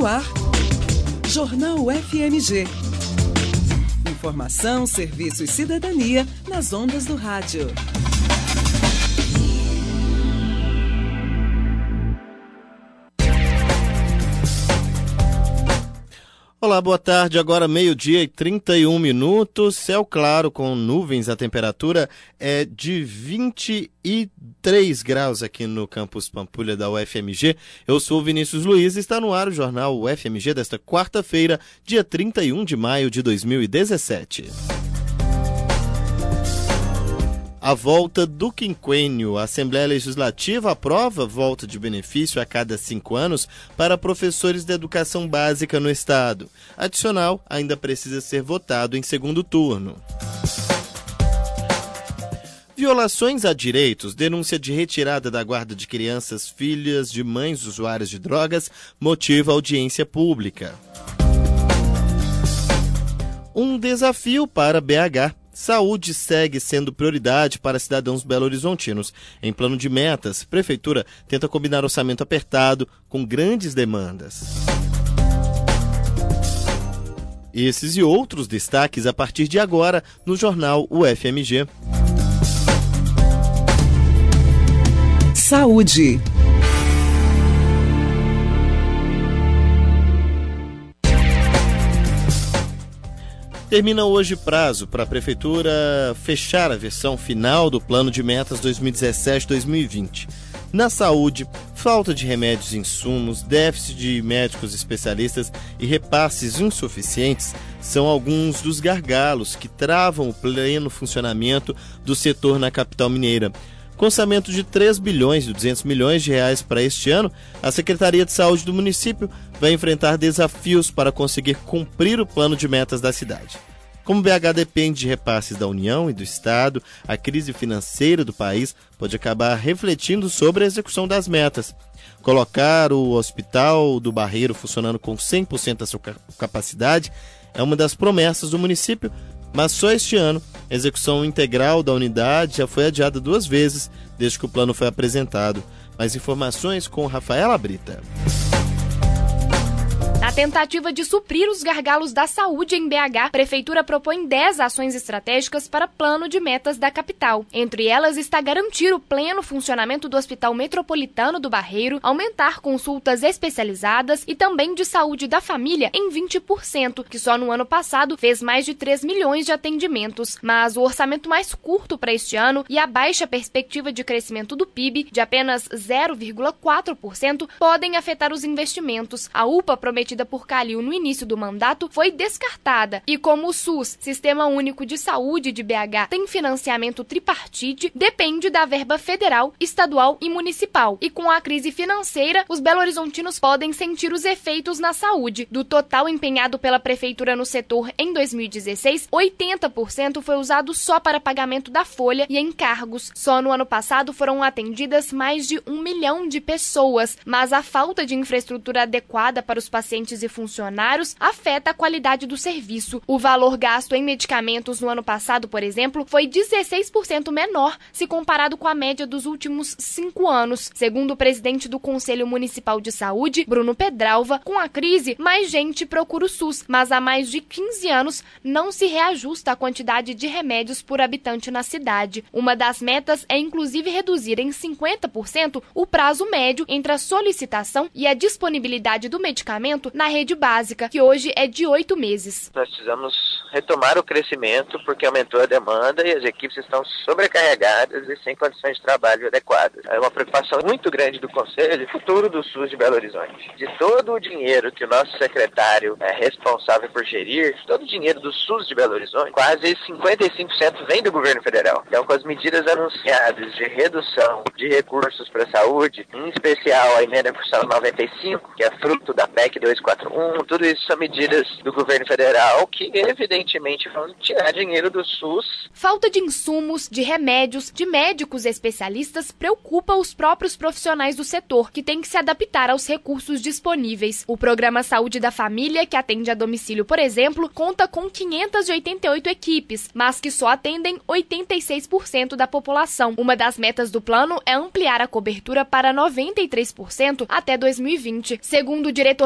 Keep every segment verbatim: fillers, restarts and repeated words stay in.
no ar, Jornal F M G. Informação, serviço e cidadania nas ondas do rádio. Olá, boa tarde. Agora meio-dia e trinta e um minutos. Céu claro com nuvens. A temperatura é de vinte e três graus aqui no campus Pampulha da U F M G. Eu sou o Vinícius Luiz e está no ar o jornal U F M G desta quarta-feira, dia trinta e um de maio de dois mil e dezessete. A volta do quinquênio. A Assembleia Legislativa aprova volta de benefício a cada cinco anos para professores da educação básica no Estado. Adicional ainda precisa ser votado em segundo turno. Violações a direitos, denúncia de retirada da guarda de crianças filhas de mães usuárias de drogas, motiva audiência pública. Um desafio para B H. Saúde segue sendo prioridade para cidadãos belo-horizontinos. Em plano de metas, Prefeitura tenta combinar orçamento apertado com grandes demandas. Esses e outros destaques a partir de agora no Jornal U F M G. Saúde. Termina hoje prazo para a Prefeitura fechar a versão final do Plano de Metas dois mil e dezessete a dois mil e vinte. Na saúde, falta de remédios e insumos, déficit de médicos especialistas e repasses insuficientes são alguns dos gargalos que travam o pleno funcionamento do setor na capital mineira. Com orçamento de três bilhões e duzentos milhões de reais para este ano, a Secretaria de Saúde do município vai enfrentar desafios para conseguir cumprir o plano de metas da cidade. Como B H depende de repasses da União e do Estado, a crise financeira do país pode acabar refletindo sobre a execução das metas. Colocar o Hospital do Barreiro funcionando com cem por cento da sua capacidade é uma das promessas do município, mas só este ano a execução integral da unidade já foi adiada duas vezes desde que o plano foi apresentado. Mais informações com Rafaela Brita. Na tentativa de suprir os gargalos da saúde em B H, a Prefeitura propõe dez ações estratégicas para plano de metas da capital. Entre elas está garantir o pleno funcionamento do Hospital Metropolitano do Barreiro, aumentar consultas especializadas e também de saúde da família em vinte por cento, que só no ano passado fez mais de três milhões de atendimentos. Mas o orçamento mais curto para este ano e a baixa perspectiva de crescimento do P I B, de apenas zero vírgula quatro por cento, podem afetar os investimentos. A U P A prometida por Calil no início do mandato foi descartada. E como o SUS, Sistema Único de Saúde de B H, tem financiamento tripartite, depende da verba federal, estadual e municipal. E com a crise financeira, os belo-horizontinos podem sentir os efeitos na saúde. Do total empenhado pela Prefeitura no setor em dois mil e dezesseis, oitenta por cento foi usado só para pagamento da folha e encargos. Só no ano passado foram atendidas mais de um milhão de pessoas, mas a falta de infraestrutura adequada para os pacientes e funcionários afeta a qualidade do serviço. O valor gasto em medicamentos no ano passado, por exemplo, foi dezesseis por cento menor se comparado com a média dos últimos cinco anos. Segundo o presidente do Conselho Municipal de Saúde, Bruno Pedralva, com a crise, mais gente procura o SUS, mas há mais de quinze anos não se reajusta a quantidade de remédios por habitante na cidade. Uma das metas é inclusive reduzir em cinquenta por cento o prazo médio entre a solicitação e a disponibilidade do medicamento na rede básica, que hoje é de oito meses. Nós precisamos retomar o crescimento porque aumentou a demanda e as equipes estão sobrecarregadas e sem condições de trabalho adequadas. É uma preocupação muito grande do Conselho, futuro do SUS de Belo Horizonte. De todo o dinheiro que o nosso secretário é responsável por gerir, todo o dinheiro do SUS de Belo Horizonte, quase cinquenta e cinco por cento vem do governo federal. Então, com as medidas anunciadas de redução de recursos para a saúde, em especial a emenda constitucional noventa e cinco, que é fruto da P E C duzentos e quarenta e um, tudo isso são medidas do governo federal que, evidentemente, vão tirar dinheiro do SUS. Falta de insumos, de remédios, de médicos especialistas preocupa os próprios profissionais do setor, que têm que se adaptar aos recursos disponíveis. O Programa Saúde da Família, que atende a domicílio, por exemplo, conta com quinhentas e oitenta e oito equipes, mas que só atendem oitenta e seis por cento da população. Uma das metas do plano é ampliar a cobertura para noventa e três por cento até dois mil e vinte. Segundo o diretor de campanha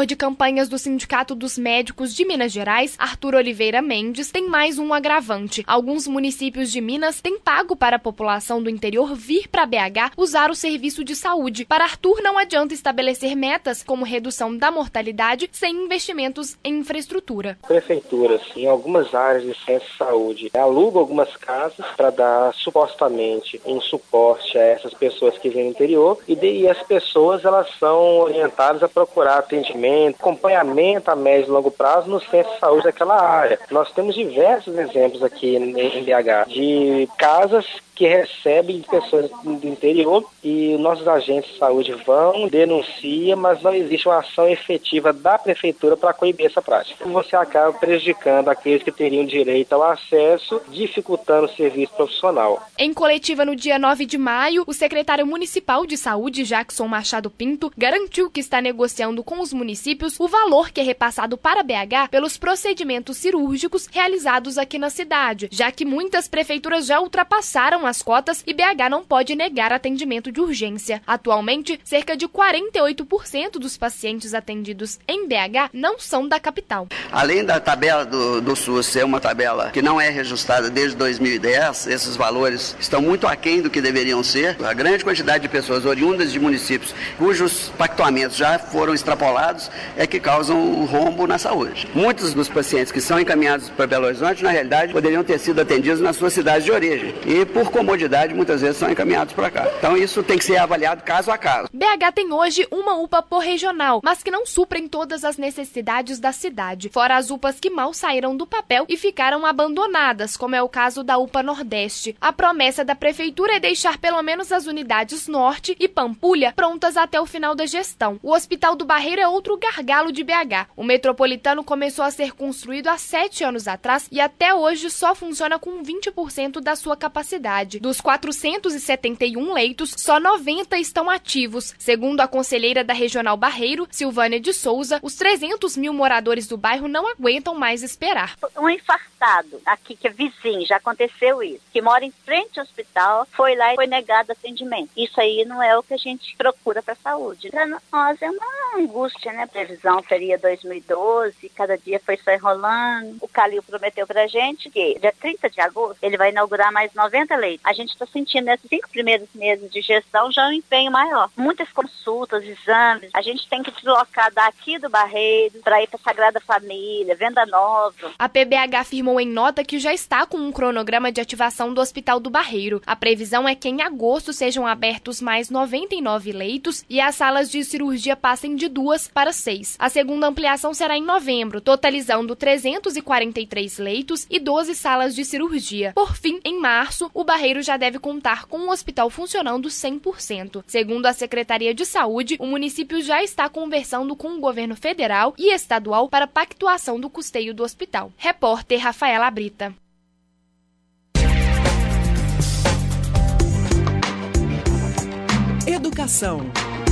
entranhas do Sindicato dos Médicos de Minas Gerais, Arthur Oliveira Mendes, tem mais um agravante. Alguns municípios de Minas têm pago para a população do interior vir para B H usar o serviço de saúde. Para Arthur, não adianta estabelecer metas como redução da mortalidade sem investimentos em infraestrutura. Prefeituras, em algumas áreas de ciência e saúde, alugam algumas casas para dar supostamente um suporte a essas pessoas que vêm do interior e, de, e as pessoas elas são orientadas a procurar atendimento, acompanhamento a médio e longo prazo no centro de saúde daquela área. Nós temos diversos exemplos aqui em B H de casas que recebem pessoas do interior e nossos agentes de saúde vão, denunciam, mas não existe uma ação efetiva da prefeitura para coibir essa prática. Você acaba prejudicando aqueles que teriam direito ao acesso, dificultando o serviço profissional. Em coletiva no dia nove de maio, o secretário municipal de saúde, Jackson Machado Pinto, garantiu que está negociando com os municípios o valor que é repassado para B H pelos procedimentos cirúrgicos realizados aqui na cidade, já que muitas prefeituras já ultrapassaram as cotas e B H não pode negar atendimento de urgência. Atualmente, cerca de quarenta e oito por cento dos pacientes atendidos em B H não são da capital. Além da tabela do, do SUS ser uma tabela que não é reajustada desde dois mil e dez, esses valores estão muito aquém do que deveriam ser. A grande quantidade de pessoas oriundas de municípios cujos pactuamentos já foram extrapolados é que causam um rombo na saúde. Muitos dos pacientes que são encaminhados para Belo Horizonte, na realidade, poderiam ter sido atendidos na sua cidade de origem. E, por comodidade, muitas vezes são encaminhados para cá. Então isso tem que ser avaliado caso a caso. B H tem hoje uma U P A por regional, mas que não suprem todas as necessidades da cidade, fora as U P As que mal saíram do papel e ficaram abandonadas, como é o caso da U P A Nordeste. A promessa da prefeitura é deixar pelo menos as unidades Norte e Pampulha prontas até o final da gestão. O Hospital do Barreiro é outro gargalo de B H. O metropolitano começou a ser construído há sete anos atrás e até hoje só funciona com vinte por cento da sua capacidade. Dos quatrocentos e setenta e um leitos, só noventa estão ativos. Segundo a conselheira da Regional Barreiro, Silvânia de Souza, os trezentos mil moradores do bairro não aguentam mais esperar. Um infartado aqui, que é vizinho, já aconteceu isso, que mora em frente ao hospital, foi lá e foi negado atendimento. Isso aí não é o que a gente procura para a saúde. Para nós é uma angústia, né? A previsão seria dois mil e doze, cada dia foi só enrolando. O Calil prometeu para a gente que dia trinta de agosto ele vai inaugurar mais noventa leitos. A gente está sentindo nesses cinco primeiros meses de gestão já um empenho maior. Muitas consultas, exames. A gente tem que deslocar daqui do Barreiro para ir para Sagrada Família, Venda Nova. A P B H afirmou em nota que já está com um cronograma de ativação do Hospital do Barreiro. A previsão é que em agosto sejam abertos mais noventa e nove leitos e as salas de cirurgia passem de duas para seis. A segunda ampliação será em novembro, totalizando trezentos e quarenta e três leitos e doze salas de cirurgia. Por fim, em março, o Barreiro já deve contar com um hospital funcionando cem por cento. Segundo a Secretaria de Saúde, o município já está conversando com o governo federal e estadual para pactuação do custeio do hospital. Repórter Rafaela Brita. Educação.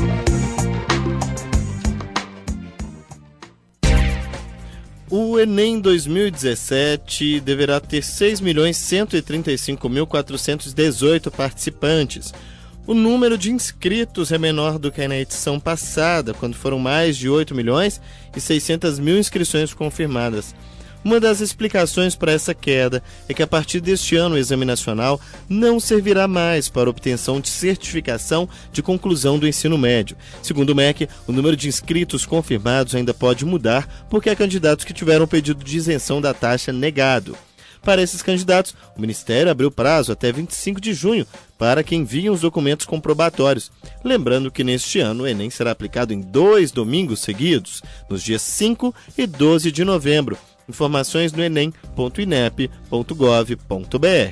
O Enem dois mil e dezessete deverá ter seis milhões cento e trinta e cinco mil quatrocentos e dezoito participantes. O número de inscritos é menor do que na edição passada, quando foram mais de oito milhões e seiscentas mil inscrições confirmadas. Uma das explicações para essa queda é que a partir deste ano o Exame Nacional não servirá mais para obtenção de certificação de conclusão do ensino médio. Segundo o M E C, o número de inscritos confirmados ainda pode mudar porque há candidatos que tiveram o pedido de isenção da taxa negado. Para esses candidatos, o Ministério abriu prazo até vinte e cinco de junho para que enviem os documentos comprobatórios. Lembrando que neste ano o Enem será aplicado em dois domingos seguidos, nos dias cinco e doze de novembro. Informações no enem ponto inep ponto gov ponto br.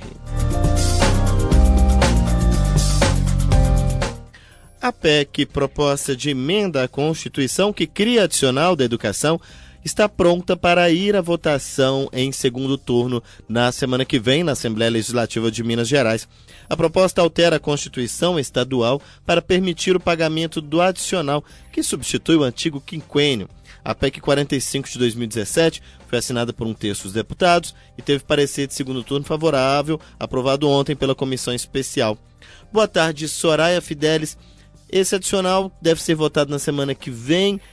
A P E C, proposta de emenda à Constituição que cria adicional da educação, está pronta para ir à votação em segundo turno na semana que vem na Assembleia Legislativa de Minas Gerais. A proposta altera a Constituição estadual para permitir o pagamento do adicional que substitui o antigo quinquênio. A P E C quarenta e cinco de dois mil e dezessete foi assinada por um terço dos deputados e teve parecer de segundo turno favorável, aprovado ontem pela comissão especial. Boa tarde, Soraya Fidelis. Esse adicional deve ser votado na semana que vem.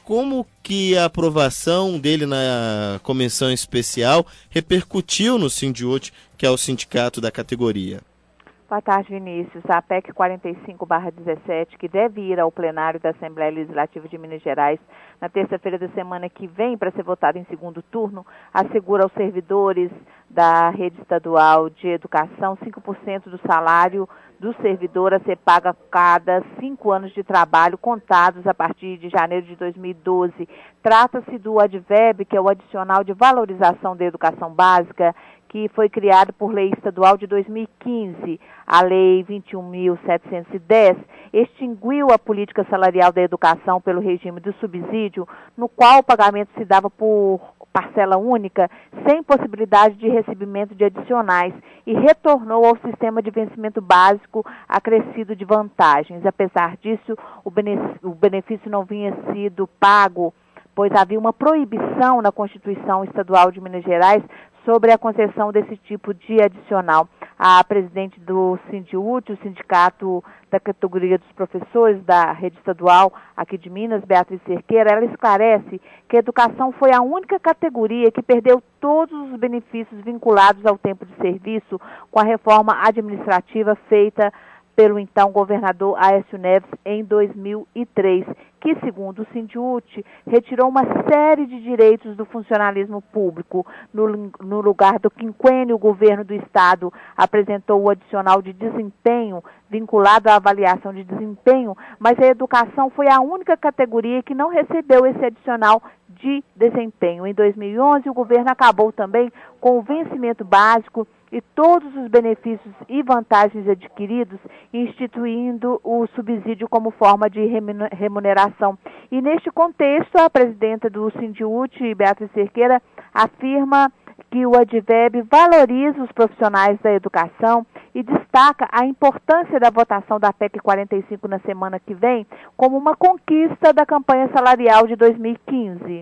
como que a aprovação dele na comissão especial repercutiu no Sindiúti, que é o sindicato da categoria? Boa tarde, Vinícius. A P E C quarenta e cinco barra dezessete, que deve ir ao plenário da Assembleia Legislativa de Minas Gerais na terça-feira da semana que vem para ser votada em segundo turno, assegura aos servidores da rede estadual de educação cinco por cento do salário do servidor a ser pago a cada cinco anos de trabalho, contados a partir de janeiro de dois mil e doze. Trata-se do ADVEB, que é o Adicional de Valorização da Educação Básica, que foi criado por lei estadual de dois mil e quinze. A Lei vinte e um mil setecentos e dez extinguiu a política salarial da educação pelo regime do subsídio, no qual o pagamento se dava por parcela única, sem possibilidade de recebimento de adicionais, e retornou ao sistema de vencimento básico acrescido de vantagens. Apesar disso, o benefício não vinha sido pago, pois havia uma proibição na Constituição Estadual de Minas Gerais sobre a concessão desse tipo de adicional. A presidente do Sindiúti, o sindicato da categoria dos professores da rede estadual aqui de Minas, Beatriz Cerqueira, ela esclarece que a educação foi a única categoria que perdeu todos os benefícios vinculados ao tempo de serviço com a reforma administrativa feita pelo então governador Aécio Neves em dois mil e três, que, segundo o Sindiúti, retirou uma série de direitos do funcionalismo público. No, no lugar do quinquênio, o governo do Estado apresentou o adicional de desempenho, vinculado à avaliação de desempenho, mas a educação foi a única categoria que não recebeu esse adicional de desempenho. Em dois mil e onze, o governo acabou também com o vencimento básico e todos os benefícios e vantagens adquiridos, instituindo o subsídio como forma de remuneração. E neste contexto, a presidenta do Sindiúti, Beatriz Cerqueira, afirma que o ADVEB valoriza os profissionais da educação e destaca a importância da votação da P E C quarenta e cinco na semana que vem como uma conquista da campanha salarial de dois mil e quinze.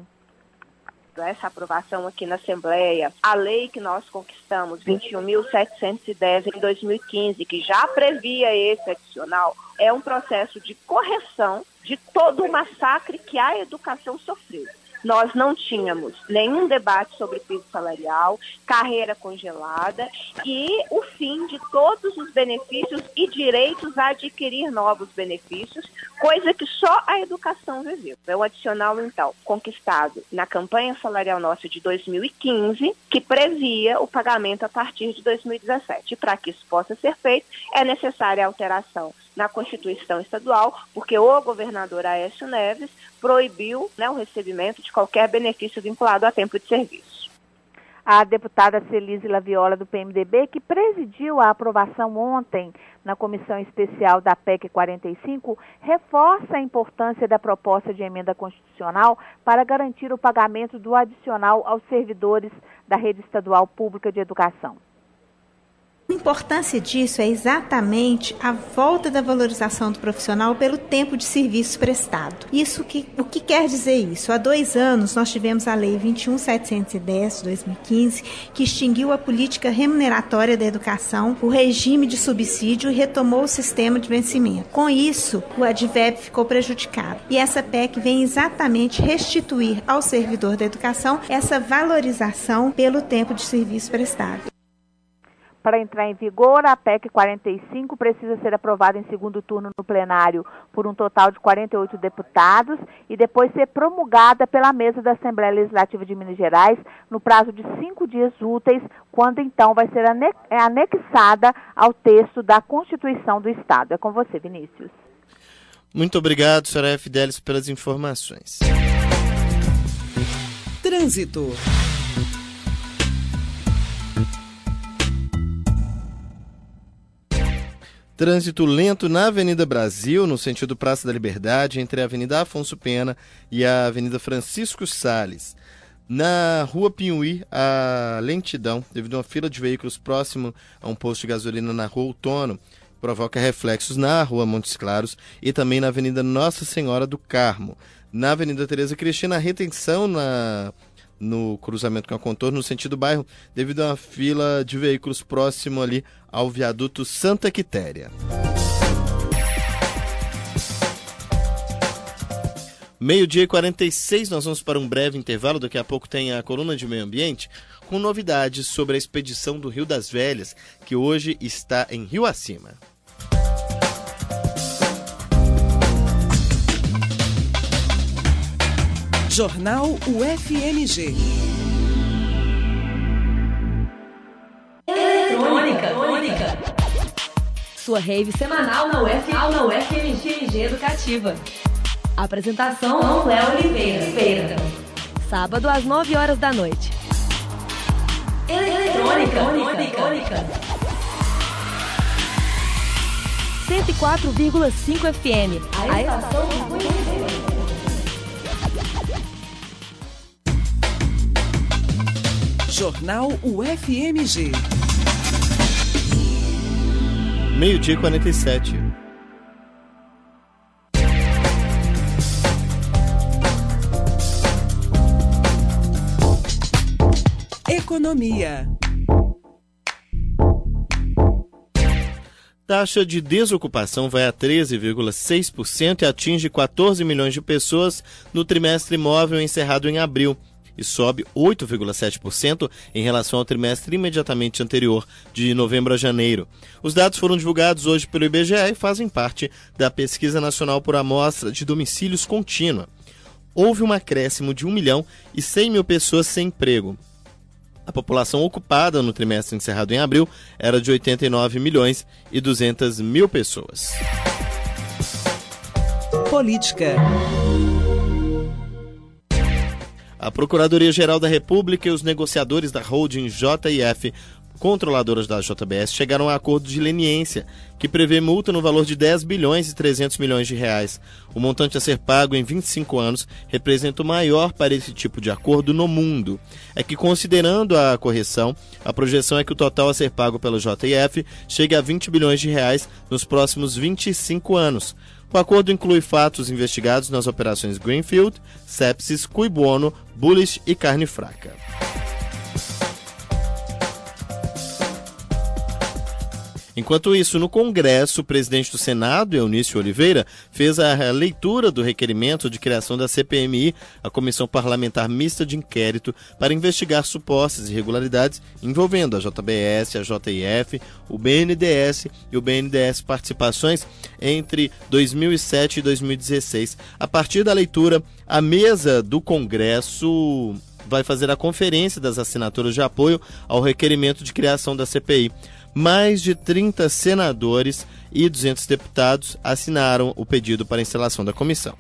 Essa aprovação aqui na Assembleia, a lei que nós conquistamos, vinte e um mil setecentos e dez, em dois mil e quinze, que já previa esse adicional, é um processo de correção de todo o massacre que a educação sofreu. Nós não tínhamos nenhum debate sobre piso salarial, carreira congelada e o fim de todos os benefícios e direitos a adquirir novos benefícios, coisa que só a educação viveu. É o adicional, então, conquistado na campanha salarial nossa de dois mil e quinze, que previa o pagamento a partir de dois mil e dezessete. E para que isso possa ser feito, é necessária a alteração na Constituição Estadual, porque o governador Aécio Neves proibiu, né, o recebimento de qualquer benefício vinculado a tempo de serviço. A deputada Celise Laviola, do P M D B, que presidiu a aprovação ontem na Comissão Especial da P E C quarenta e cinco, reforça a importância da proposta de emenda constitucional para garantir o pagamento do adicional aos servidores da rede estadual pública de educação. A importância disso é exatamente a volta da valorização do profissional pelo tempo de serviço prestado. Isso que, o que quer dizer isso? Há dois anos nós tivemos a Lei vinte e um mil setecentos e dez, de dois mil e quinze, que extinguiu a política remuneratória da educação, o regime de subsídio e retomou o sistema de vencimento. Com isso, o ADVEB ficou prejudicado. E essa P E C vem exatamente restituir ao servidor da educação essa valorização pelo tempo de serviço prestado. Para entrar em vigor, a P E C quarenta e cinco precisa ser aprovada em segundo turno no plenário por um total de quarenta e oito deputados e depois ser promulgada pela mesa da Assembleia Legislativa de Minas Gerais no prazo de cinco dias úteis, quando então vai ser anexada ao texto da Constituição do Estado. É com você, Vinícius. Muito obrigado, senhora Fidelis, pelas informações. Trânsito. Trânsito lento na Avenida Brasil, no sentido Praça da Liberdade, entre a Avenida Afonso Pena e a Avenida Francisco Salles. Na Rua Pinhuí, a lentidão, devido a uma fila de veículos próximo a um posto de gasolina na Rua Outono, provoca reflexos na Rua Montes Claros e também na Avenida Nossa Senhora do Carmo. Na Avenida Tereza Cristina, a retenção na... no cruzamento com a Contorno, no sentido bairro, devido a uma fila de veículos próximo ali ao viaduto Santa Quitéria. Meio-dia e quarenta e seis, nós vamos para um breve intervalo. Daqui a pouco tem a coluna de meio ambiente com novidades sobre a expedição do Rio das Velhas, que hoje está em Rio Acima. Jornal U F M G. Eletrônica. Eletrônica. Sua rave semanal na U F, na U F M G Educativa. Apresentação Cléo Oliveira. Sábado às nove horas da noite. Eletrônica. Eletrônica. cento e quatro vírgula cinco F M. A estação do conhecimento. Jornal U F M G. Meio-dia e quarenta e sete. Economia. Taxa de desocupação vai a treze vírgula seis por cento e atinge quatorze milhões de pessoas no trimestre móvel encerrado em abril, e sobe oito vírgula sete por cento em relação ao trimestre imediatamente anterior, de novembro a janeiro. Os dados foram divulgados hoje pelo I B G E e fazem parte da Pesquisa Nacional por Amostra de Domicílios Contínua. Houve um acréscimo de um milhão e cem mil pessoas sem emprego. A população ocupada no trimestre encerrado em abril era de oitenta e nove milhões e duzentas mil pessoas. Política. A Procuradoria-Geral da República e os negociadores da holding J I F, controladoras da J B S, chegaram a um acordo de leniência que prevê multa no valor de dez bilhões e trezentos milhões de reais. O montante a ser pago em vinte e cinco anos representa o maior para esse tipo de acordo no mundo. É que, considerando a correção, a projeção é que o total a ser pago pelo J I F chegue a vinte bilhões de reais nos próximos vinte e cinco anos. O acordo inclui fatos investigados nas operações Greenfield, Sepsis, Cui Bono, Bullish e Carne Fraca. Enquanto isso, no Congresso, o presidente do Senado, Eunício Oliveira, fez a leitura do requerimento de criação da C P M I, a Comissão Parlamentar Mista de Inquérito, para investigar supostas irregularidades envolvendo a J B S, a J I F, o B N D E S e o B N D E S Participações entre dois mil e sete e dois mil e dezesseis. A partir da leitura, a mesa do Congresso vai fazer a conferência das assinaturas de apoio ao requerimento de criação da C P I. Mais de trinta senadores e duzentos deputados assinaram o pedido para a instalação da comissão.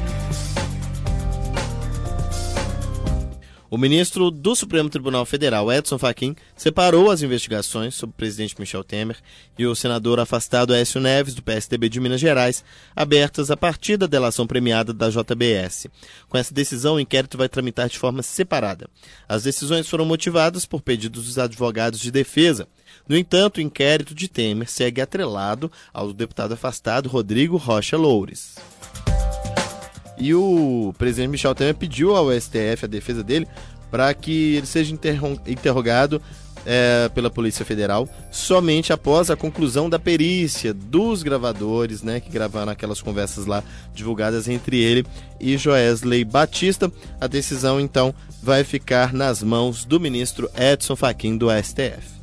O ministro do Supremo Tribunal Federal, Edson Fachin, separou as investigações sobre o presidente Michel Temer e o senador afastado Aécio Neves, do P S D B de Minas Gerais, abertas a partir da delação premiada da J B S. Com essa decisão, o inquérito vai tramitar de forma separada. As decisões foram motivadas por pedidos dos advogados de defesa. No entanto, o inquérito de Temer segue atrelado ao deputado afastado Rodrigo Rocha Loures. E o presidente Michel Temer pediu ao S T F, a defesa dele, para que ele seja interro- interrogado é, pela Polícia Federal somente após a conclusão da perícia dos gravadores, né, que gravaram aquelas conversas lá divulgadas entre ele e Joesley Batista. A decisão, então, vai ficar nas mãos do ministro Edson Fachin, do S T F.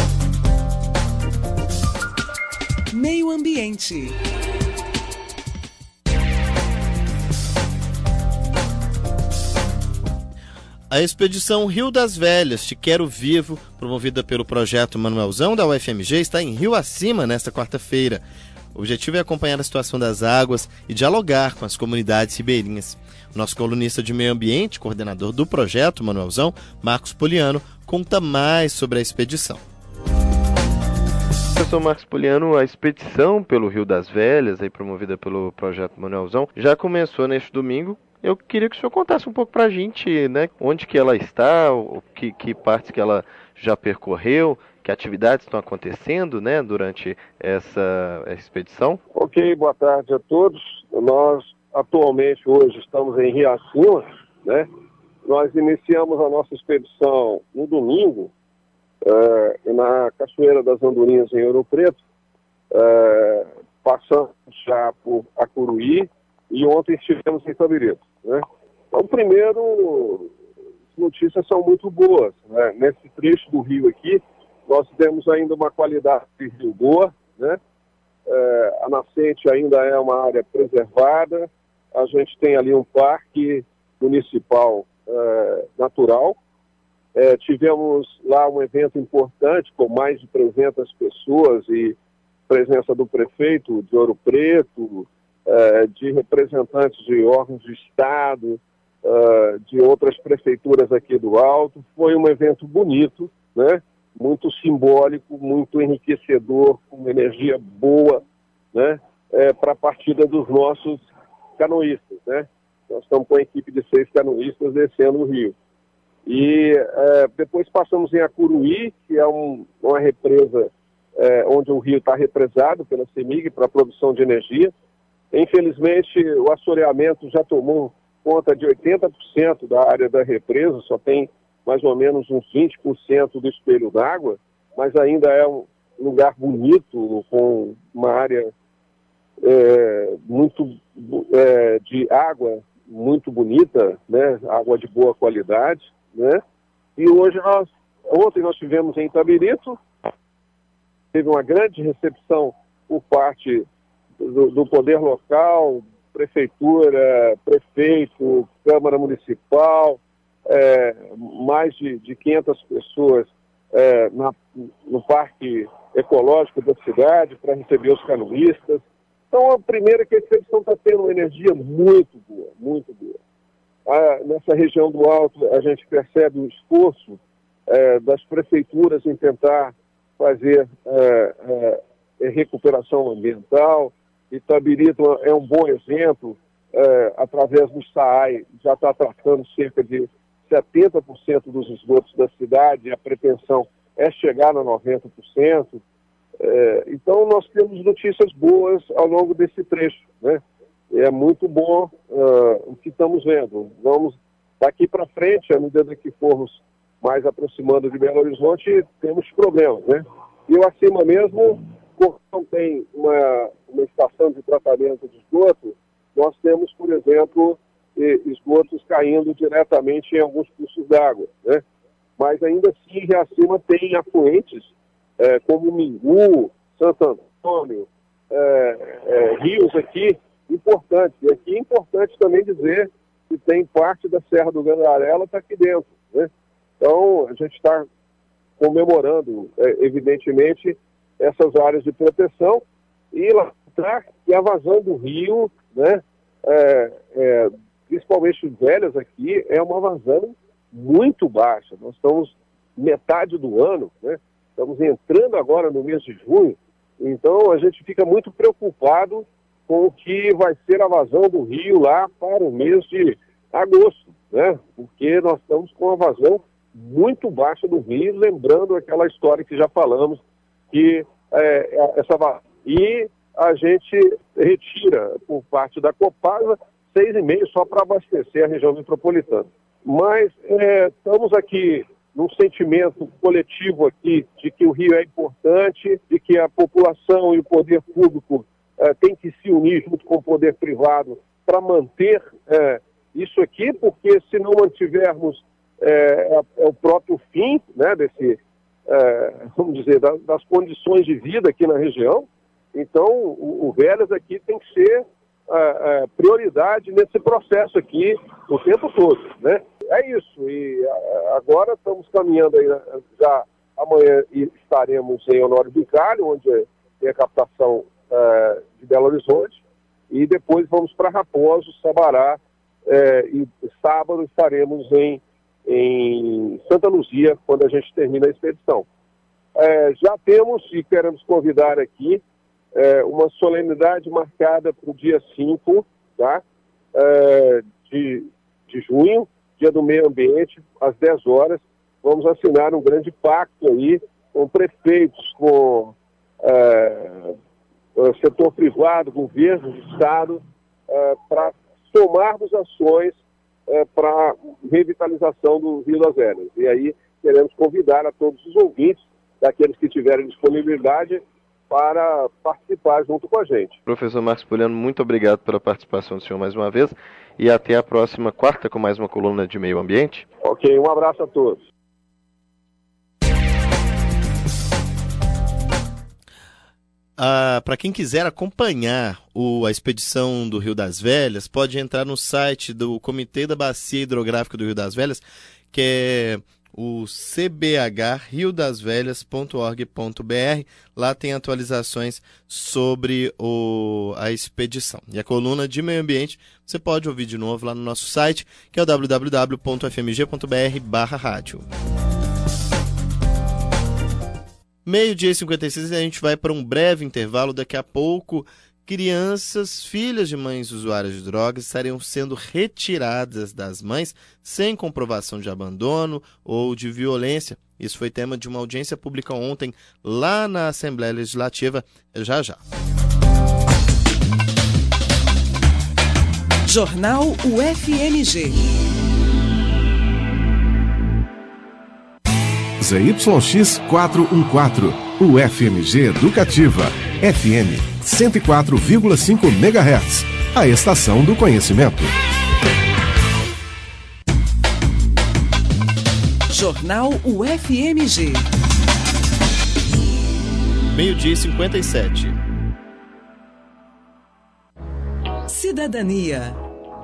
Meio Ambiente. A expedição Rio das Velhas, Te Quero Vivo, promovida pelo projeto Manuelzão da U F M G, está em Rio Acima nesta quarta-feira. O objetivo é acompanhar a situação das águas e dialogar com as comunidades ribeirinhas. O nosso colunista de meio ambiente, coordenador do projeto Manuelzão, Marcos Poliano, conta mais sobre a expedição. Eu sou Marcos Poliano. A expedição pelo Rio das Velhas, aí promovida pelo projeto Manuelzão, já começou neste domingo. Eu queria que o senhor contasse um pouco pra gente, né, onde que ela está, o que, que partes que ela já percorreu, que atividades estão acontecendo, né, durante essa expedição. Ok, boa tarde a todos. Nós atualmente hoje estamos em Rio Acima, né? Nós iniciamos a nossa expedição no domingo, é, na Cachoeira das Andorinhas em Ouro Preto, é, passamos já por Acuruí, e ontem estivemos em Itabirito, né? Então, primeiro, as notícias são muito boas, né? Nesse trecho do rio aqui, nós temos ainda uma qualidade de rio boa, né? É, a nascente ainda é uma área preservada, a gente tem ali um parque municipal é, natural. É, tivemos lá um evento importante com mais de trezentas pessoas e presença do prefeito de Ouro Preto, é, de representantes de órgãos de Estado, é, de outras prefeituras aqui do Alto. Foi um evento bonito, né? Muito simbólico, muito enriquecedor, com uma energia boa, né? É, para a partida dos nossos canoístas, né? Nós estamos com a equipe de seis canoístas descendo o rio. E é, depois passamos em Acuruí, que é um, uma represa é, onde o rio está represado pela CEMIG para a produção de energia. Infelizmente, o assoreamento já tomou conta de oitenta por cento da área da represa, só tem mais ou menos uns vinte por cento do espelho d'água, mas ainda é um lugar bonito, com uma área é, muito é, de água muito bonita, né? Água de boa qualidade, né? E hoje nós, ontem nós tivemos em Itabirito, teve uma grande recepção por parte do, do poder local, prefeitura, prefeito, Câmara Municipal, é, mais de, de quinhentas pessoas é, na, no Parque Ecológico da cidade para receber os canoístas. Então, a primeira é que a expedição está tendo uma energia muito boa, muito boa. Ah, nessa região do Alto, a gente percebe o esforço é, das prefeituras em tentar fazer é, é, recuperação ambiental. Itabirito é um bom exemplo, é, através do SAAI, já está tratando cerca de setenta por cento dos esgotos da cidade, e a pretensão é chegar a noventa por cento. É, então, nós temos notícias boas ao longo desse trecho, né? É muito bom uh, o que estamos vendo. Vamos, daqui para frente, à medida que formos mais aproximando de Belo Horizonte, temos problemas, né? E o acima mesmo, como não tem uma, uma estação de tratamento de esgoto, nós temos, por exemplo, esgotos caindo diretamente em alguns cursos d'água, né? Mas ainda assim, acima tem afluentes, é, como Mingu, Santo Antônio, é, é, rios aqui importantes. E aqui é importante também dizer que tem parte da Serra do Gandarela está aqui dentro, né? Então, a gente está comemorando, é, evidentemente, essas áreas de proteção e lá atrás, que a vazão do rio, né, é, é, principalmente velhas aqui, é uma vazão muito baixa. Nós estamos metade do ano, né? Estamos entrando agora no mês de junho, então a gente fica muito preocupado com o que vai ser a vazão do rio lá para o mês de agosto, né? Porque nós estamos com uma vazão muito baixa do rio, lembrando aquela história que já falamos, que é, essa vazão. E a gente retira por parte da Copasa seis vírgula cinco só para abastecer a região metropolitana. Mas é, estamos aqui num sentimento coletivo aqui de que o rio é importante, de que a população e o poder público é, tem que se unir junto com o poder privado para manter é, isso aqui, porque se não mantivermos é, é, é o próprio fim, né, desse, é, vamos dizer, da, das condições de vida aqui na região. Então, o, o Velhas aqui tem que ser a, a prioridade nesse processo aqui o tempo todo, né? É isso, e a, agora estamos caminhando aí, já amanhã estaremos em Honório Bicalho, onde tem a captação é, de Belo Horizonte, e depois vamos para Raposo, Sabará, é, e sábado estaremos em, em Santa Luzia, quando a gente termina a expedição. É, já temos, e queremos convidar aqui, É, uma solenidade marcada para o dia cinco, tá? é, de, de junho, dia do meio ambiente, às dez horas. Vamos assinar um grande pacto aí com prefeitos, com é, o setor privado, governo, Estado, é, para tomarmos ações é, para revitalização do Rio das Velhas. E aí queremos convidar a todos os ouvintes, daqueles que tiverem disponibilidade, para participar junto com a gente. Professor Marcos Poliano, muito obrigado pela participação do senhor mais uma vez e até a próxima quarta com mais uma coluna de meio ambiente. Ok, um abraço a todos. Ah, para quem quiser acompanhar o, a expedição do Rio das Velhas, pode entrar no site do Comitê da Bacia Hidrográfica do Rio das Velhas, que é o c b h rio das velhas ponto org ponto b r. Lá tem atualizações sobre o, a expedição. E a coluna de meio ambiente você pode ouvir de novo lá no nosso site, que é o w w w ponto f m g ponto b r barra rádio. Meio-dia e cinquenta e seis, a gente vai para um breve intervalo. Daqui a pouco, crianças, filhas de mães usuárias de drogas, estariam sendo retiradas das mães sem comprovação de abandono ou de violência. Isso foi tema de uma audiência pública ontem lá na Assembleia Legislativa. Já já. Jornal U F M G. Z Y X quatrocentos e quatorze, U F M G Educativa, F M cento e quatro vírgula cinco megahertz, a estação do conhecimento. Jornal U F M G. Meio-dia e cinquenta e sete. Cidadania.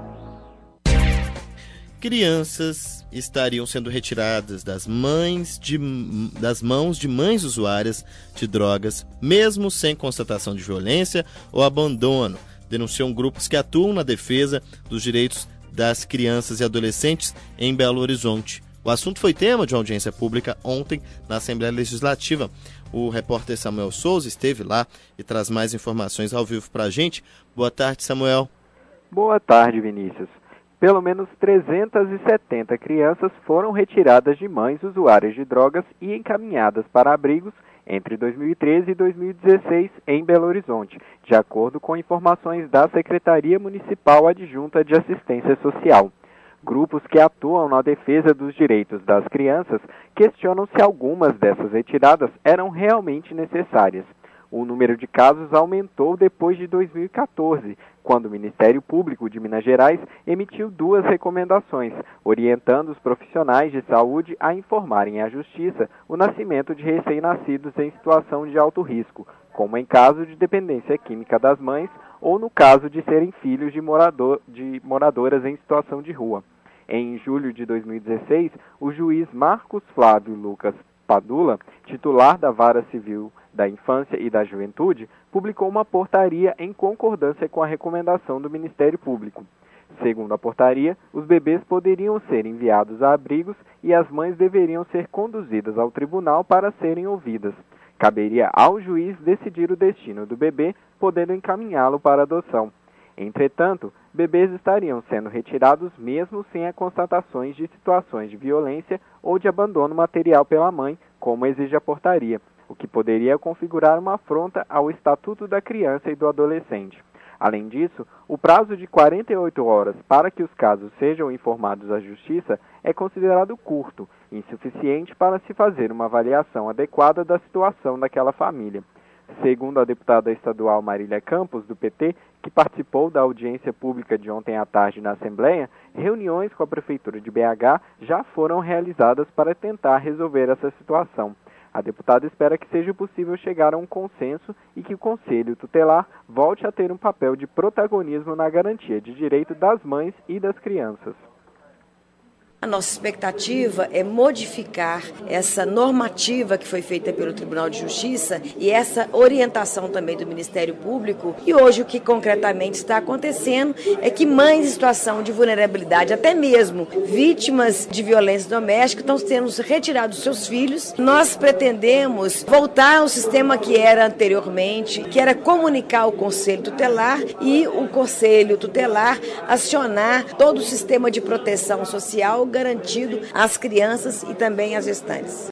Crianças estariam sendo retiradas das mães de, das mãos de mães usuárias de drogas, mesmo sem constatação de violência ou abandono, denunciam grupos que atuam na defesa dos direitos das crianças e adolescentes em Belo Horizonte. O assunto foi tema de uma audiência pública ontem na Assembleia Legislativa. O repórter Samuel Souza esteve lá e traz mais informações ao vivo para a gente. Boa tarde, Samuel. Boa tarde, Vinícius. Pelo menos trezentas e setenta crianças foram retiradas de mães usuárias de drogas e encaminhadas para abrigos entre dois mil e treze e dois mil e dezesseis em Belo Horizonte, de acordo com informações da Secretaria Municipal Adjunta de Assistência Social. Grupos que atuam na defesa dos direitos das crianças questionam se algumas dessas retiradas eram realmente necessárias. O número de casos aumentou depois de dois mil e quatorze, quando o Ministério Público de Minas Gerais emitiu duas recomendações, orientando os profissionais de saúde a informarem à Justiça o nascimento de recém-nascidos em situação de alto risco, como em caso de dependência química das mães ou no caso de serem filhos de, morador, de moradoras em situação de rua. Em julho de dois mil e dezesseis, o juiz Marcos Flávio Lucas Padula, titular da Vara Civil da Infância e da Juventude, publicou uma portaria em concordância com a recomendação do Ministério Público. Segundo a portaria, os bebês poderiam ser enviados a abrigos e as mães deveriam ser conduzidas ao tribunal para serem ouvidas. Caberia ao juiz decidir o destino do bebê, podendo encaminhá-lo para adoção. Entretanto, bebês estariam sendo retirados mesmo sem as constatações de situações de violência ou de abandono material pela mãe, como exige a portaria, o que poderia configurar uma afronta ao Estatuto da Criança e do Adolescente. Além disso, o prazo de quarenta e oito horas para que os casos sejam informados à Justiça é considerado curto, insuficiente para se fazer uma avaliação adequada da situação daquela família. Segundo a deputada estadual Marília Campos, do P T, que participou da audiência pública de ontem à tarde na Assembleia, reuniões com a Prefeitura de B H já foram realizadas para tentar resolver essa situação. A deputada espera que seja possível chegar a um consenso e que o Conselho Tutelar volte a ter um papel de protagonismo na garantia de direito das mães e das crianças. A nossa expectativa é modificar essa normativa que foi feita pelo Tribunal de Justiça e essa orientação também do Ministério Público. E hoje o que concretamente está acontecendo é que mães em situação de vulnerabilidade, até mesmo vítimas de violência doméstica, estão sendo retirados dos seus filhos. Nós pretendemos voltar ao sistema que era anteriormente, que era comunicar ao Conselho Tutelar e o Conselho Tutelar acionar todo o sistema de proteção social garantido às crianças e também às gestantes.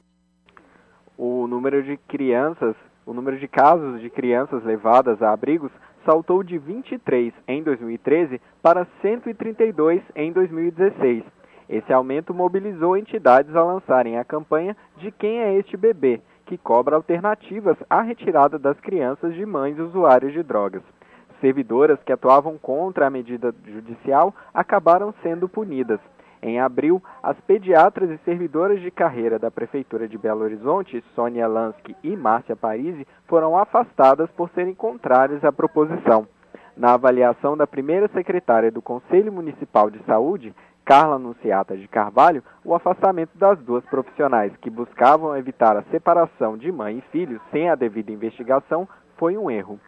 O número de crianças, o número de casos de crianças levadas a abrigos saltou de vinte e três em dois mil e treze para cento e trinta e dois em dois mil e dezesseis. Esse aumento mobilizou entidades a lançarem a campanha De Quem é Este Bebê, que cobra alternativas à retirada das crianças de mães usuárias de drogas. Servidoras que atuavam contra a medida judicial acabaram sendo punidas. Em abril, as pediatras e servidoras de carreira da Prefeitura de Belo Horizonte, Sônia Lansky e Márcia Parisi, foram afastadas por serem contrárias à proposição. Na avaliação da primeira secretária do Conselho Municipal de Saúde, Carla Anunciata de Carvalho, o afastamento das duas profissionais que buscavam evitar a separação de mãe e filho sem a devida investigação foi um erro.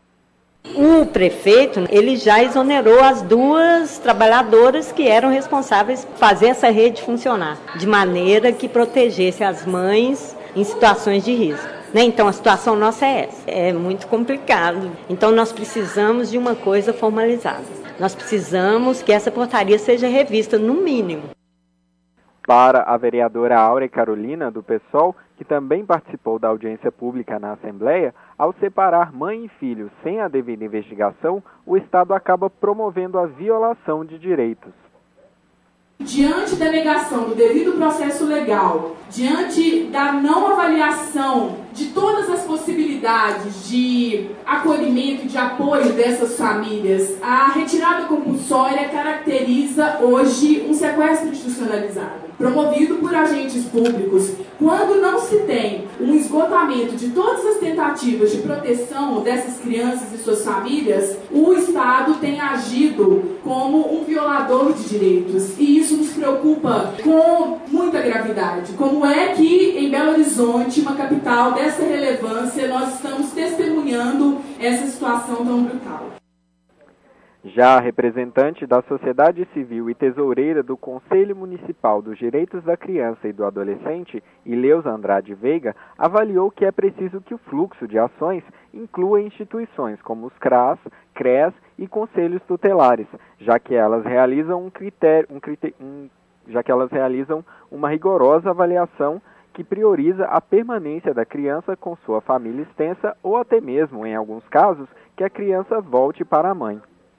O prefeito, ele já exonerou as duas trabalhadoras que eram responsáveis por fazer essa rede funcionar, de maneira que protegesse as mães em situações de risco. Né? Então, a situação nossa é essa. É muito complicado. Então, nós precisamos de uma coisa formalizada. Nós precisamos que essa portaria seja revista, no mínimo. Para a vereadora Áurea Carolina, do PSOL, que também participou da audiência pública na Assembleia, ao separar mãe e filho sem a devida investigação, o Estado acaba promovendo a violação de direitos. Diante da negação do devido processo legal, diante da não avaliação de todas as possibilidades de acolhimento e de apoio dessas famílias, a retirada compulsória caracteriza hoje um sequestro institucionalizado, promovido por agentes públicos. Quando não se tem um esgotamento de todas as tentativas de proteção dessas crianças e suas famílias, o Estado tem agido como um violador de direitos. E isso nos preocupa com muita gravidade. Como é que em Belo Horizonte, uma capital dessa relevância, nós estamos testemunhando essa situação tão brutal? Já a representante da sociedade civil e tesoureira do Conselho Municipal dos Direitos da Criança e do Adolescente, Ileusa Andrade Veiga, avaliou que é preciso que o fluxo de ações inclua instituições como os C R A S, C R E S e conselhos tutelares, já que elas realizam um critério, um critério, um, já que elas realizam uma rigorosa avaliação que prioriza a permanência da criança com sua família extensa ou até mesmo, em alguns casos, que a criança volte para a mãe.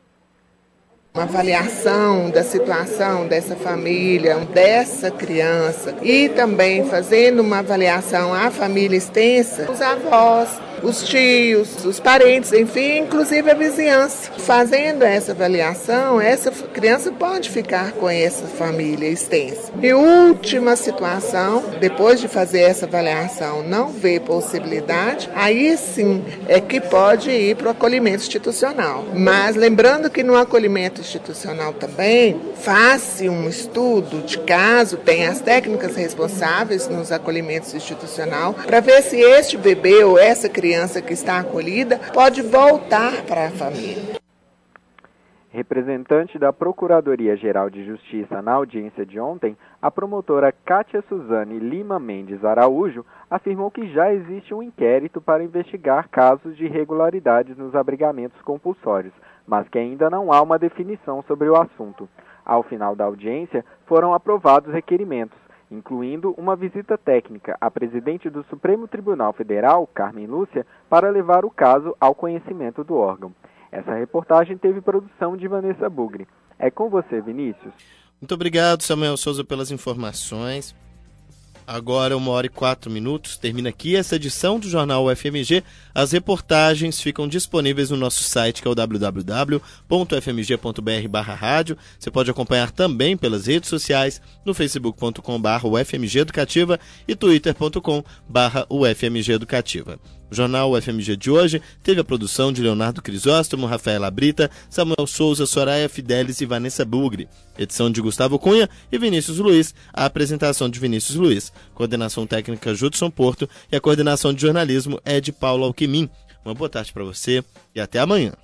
Uma avaliação da situação dessa família, dessa criança e também fazendo uma avaliação à família extensa, os avós, os tios, os parentes, enfim, inclusive a vizinhança. Fazendo essa avaliação, essa criança pode ficar com essa família extensa. E última situação, depois de fazer essa avaliação, não vê possibilidade, aí sim é que pode ir para o acolhimento institucional. Mas lembrando que no acolhimento institucional também, faça um estudo de caso, tem as técnicas responsáveis nos acolhimentos institucionais, para ver se este bebê ou essa criança criança que está acolhida pode voltar para a família. Representante da Procuradoria-Geral de Justiça na audiência de ontem, a promotora Kátia Suzane Lima Mendes Araújo afirmou que já existe um inquérito para investigar casos de irregularidades nos abrigamentos compulsórios, mas que ainda não há uma definição sobre o assunto. Ao final da audiência, foram aprovados requerimentos, incluindo uma visita técnica à presidente do Supremo Tribunal Federal, Carmen Lúcia, para levar o caso ao conhecimento do órgão. Essa reportagem teve produção de Vanessa Bugri. É com você, Vinícius. Muito obrigado, Samuel Souza, pelas informações. Agora, uma hora e quatro minutos, termina aqui essa edição do Jornal U F M G. As reportagens ficam disponíveis no nosso site, que é o w w w ponto f m g ponto b r barra rádio. Você pode acompanhar também pelas redes sociais, no facebook ponto com barra u f m g educativa e twitter ponto com barra u f m g educativa. O Jornal U F M G de hoje teve a produção de Leonardo Crisóstomo, Rafaela Brita, Samuel Souza, Soraya Fidelis e Vanessa Bugri. Edição de Gustavo Cunha e Vinícius Luiz. A apresentação de Vinícius Luiz. Coordenação técnica Judson Porto e a coordenação de jornalismo é de Paulo Alquimim. Uma boa tarde para você e até amanhã.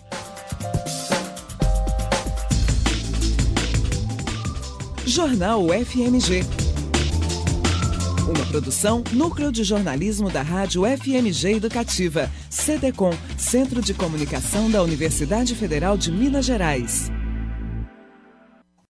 Jornal U F M G. Uma produção Núcleo de Jornalismo da Rádio F M G Educativa. C D C O M, Centro de Comunicação da Universidade Federal de Minas Gerais.